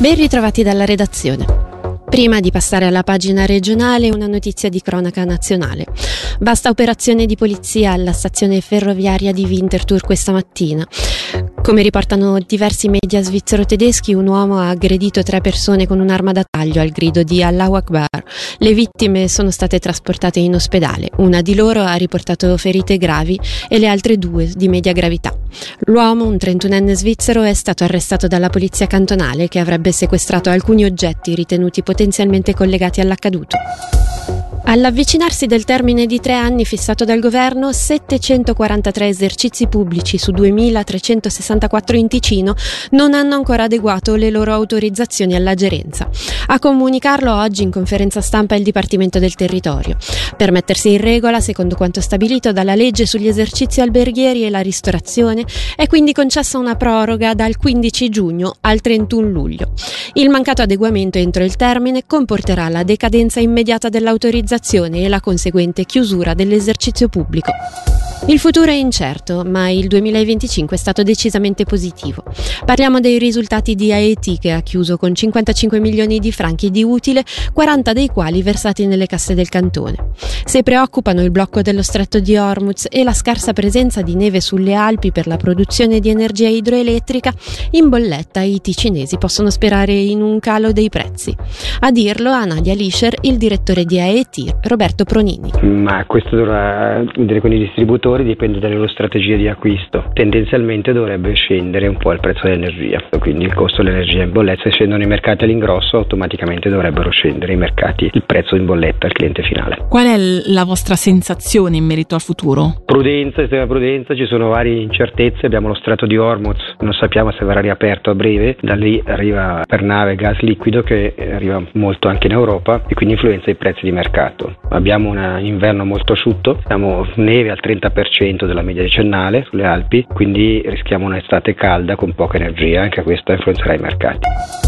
Ben ritrovati dalla redazione. Prima di passare alla pagina regionale, una notizia di cronaca nazionale. Vasta operazione di polizia alla stazione ferroviaria di Winterthur questa mattina. Come riportano diversi media svizzero-tedeschi, un uomo ha aggredito 3 persone con un'arma da taglio al grido di Allahu Akbar. Le vittime sono state trasportate in ospedale. Una di loro ha riportato ferite gravi e le altre 2 di media gravità. L'uomo, un 31enne svizzero, è stato arrestato dalla polizia cantonale che avrebbe sequestrato alcuni oggetti ritenuti potenzialmente collegati all'accaduto. All'avvicinarsi del termine di 3 anni fissato dal governo, 743 esercizi pubblici su 2.364 in Ticino non hanno ancora adeguato le loro autorizzazioni alla gerenza. A comunicarlo oggi in conferenza stampa il Dipartimento del Territorio. Per mettersi in regola, secondo quanto stabilito dalla legge sugli esercizi alberghieri e la ristorazione, è quindi concessa una proroga dal 15 giugno al 31 luglio. Il mancato adeguamento entro il termine comporterà la decadenza immediata dell'autorizzazione e la conseguente chiusura dell'esercizio pubblico. Il futuro è incerto, ma il 2025 è stato decisamente positivo. Parliamo dei risultati di AET, che ha chiuso con 55 milioni di franchi di utile, 40 dei quali versati nelle casse del cantone. Se preoccupano il blocco dello stretto di Hormuz e la scarsa presenza di neve sulle Alpi per la produzione di energia idroelettrica, in bolletta i ticinesi possono sperare in un calo dei prezzi. A dirlo a Nadia Lischer il direttore di AET, Roberto Pronini. Ma questo dovrà vedere con i distributori, dipende dalle loro strategie di acquisto. Tendenzialmente dovrebbe scendere un po' il prezzo dell'energia, quindi il costo dell'energia in bolletta. Se scendono i mercati all'ingrosso, automaticamente dovrebbero scendere i mercati, il prezzo in bolletta al cliente finale. Qual è la vostra sensazione in merito al futuro? Prudenza, estrema prudenza, ci sono varie incertezze. Abbiamo lo stretto di Hormuz, non sappiamo se verrà riaperto a breve, da lì arriva per nave gas liquido che arriva molto anche in Europa e quindi influenza i prezzi di mercato. Abbiamo un inverno molto asciutto, abbiamo neve al 30% della media decennale sulle Alpi, quindi rischiamo un'estate calda con poca energia, anche questo influenzerà i mercati.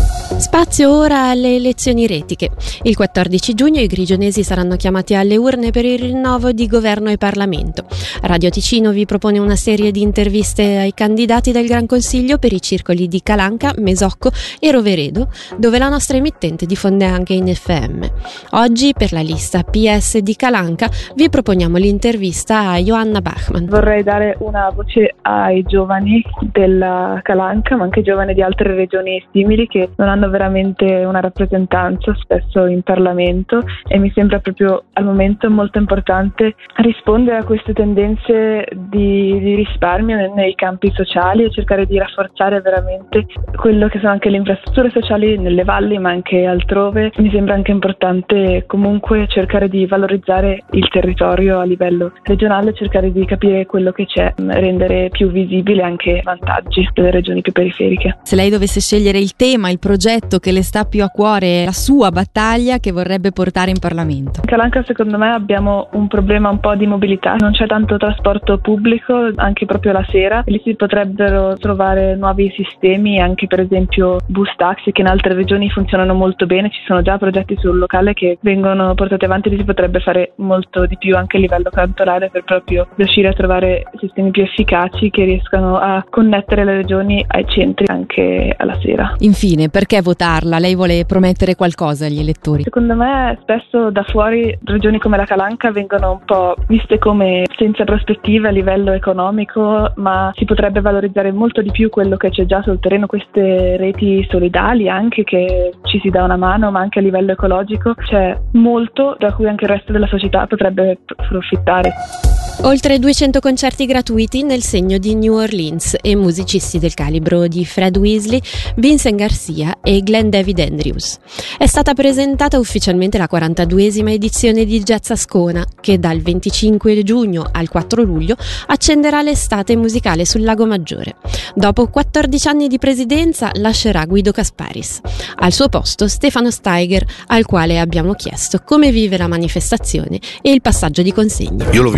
Spazio ora alle elezioni retiche. Il 14 giugno i grigionesi saranno chiamati alle urne per il rinnovo di governo e Parlamento. Radio Ticino vi propone una serie di interviste ai candidati del Gran Consiglio per i circoli di Calanca, Mesocco e Roveredo, dove la nostra emittente diffonde anche in FM. Oggi, per la lista PS di Calanca, vi proponiamo l'intervista a Johanna Bachmann. Vorrei dare una voce ai giovani della Calanca, ma anche giovani di altre regioni simili che non hanno veramente una rappresentanza spesso in Parlamento, e mi sembra proprio al momento molto importante rispondere a queste tendenze di risparmio nei campi sociali e cercare di rafforzare veramente quello che sono anche le infrastrutture sociali nelle valli ma anche altrove. Mi sembra anche importante comunque cercare di valorizzare il territorio a livello regionale, cercare di capire quello che c'è, rendere più visibile anche i vantaggi delle regioni più periferiche. Se lei dovesse scegliere il tema, il progetto che le sta più a cuore, la sua battaglia che vorrebbe portare in Parlamento? In Calanca secondo me abbiamo un problema un po' di mobilità, non c'è tanto trasporto pubblico anche proprio la sera, e lì si potrebbero trovare nuovi sistemi, anche per esempio bus taxi che in altre regioni funzionano molto bene, ci sono già progetti sul locale che vengono portati avanti, lì si potrebbe fare molto di più anche a livello cantonale per proprio riuscire a trovare sistemi più efficaci che riescano a connettere le regioni ai centri anche alla sera. Infine, perché votarla? Lei vuole promettere qualcosa agli elettori? Secondo me spesso da fuori regioni come la Calanca vengono un po' viste come senza prospettive a livello economico, ma si potrebbe valorizzare molto di più quello che c'è già sul terreno, queste reti solidali anche che ci si dà una mano, ma anche a livello ecologico c'è molto da cui anche il resto della società potrebbe approfittare. Oltre 200 concerti gratuiti nel segno di New Orleans e musicisti del calibro di Fred Weasley, Vincent Garcia e Glenn David Andrews. È stata presentata ufficialmente la 42esima edizione di Jazz Ascona, che dal 25 giugno al 4 luglio accenderà l'estate musicale sul Lago Maggiore. Dopo 14 anni di presidenza lascerà Guido Kasparis. Al suo posto Stefano Steiger, al quale abbiamo chiesto come vive la manifestazione e il passaggio di consegna. Io lo vivo sempre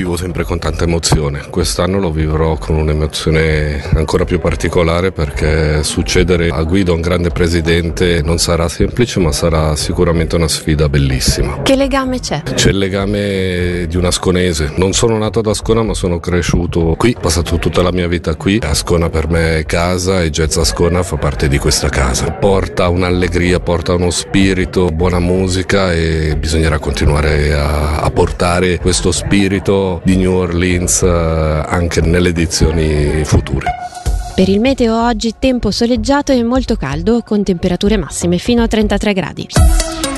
con tanta emozione. Quest'anno lo vivrò con un'emozione ancora più particolare, perché succedere a Guido, un grande presidente, non sarà semplice, ma sarà sicuramente una sfida bellissima. Che legame c'è? C'è il legame di un asconese. Non sono nato ad Ascona, ma sono cresciuto qui, ho passato tutta la mia vita qui. Ascona per me è casa e Jazz Ascona fa parte di questa casa. Porta un'allegria, porta uno spirito, buona musica, e bisognerà continuare a portare questo spirito di New Orleans anche nelle edizioni future. Per il meteo oggi tempo soleggiato e molto caldo, con temperature massime fino a 33 gradi.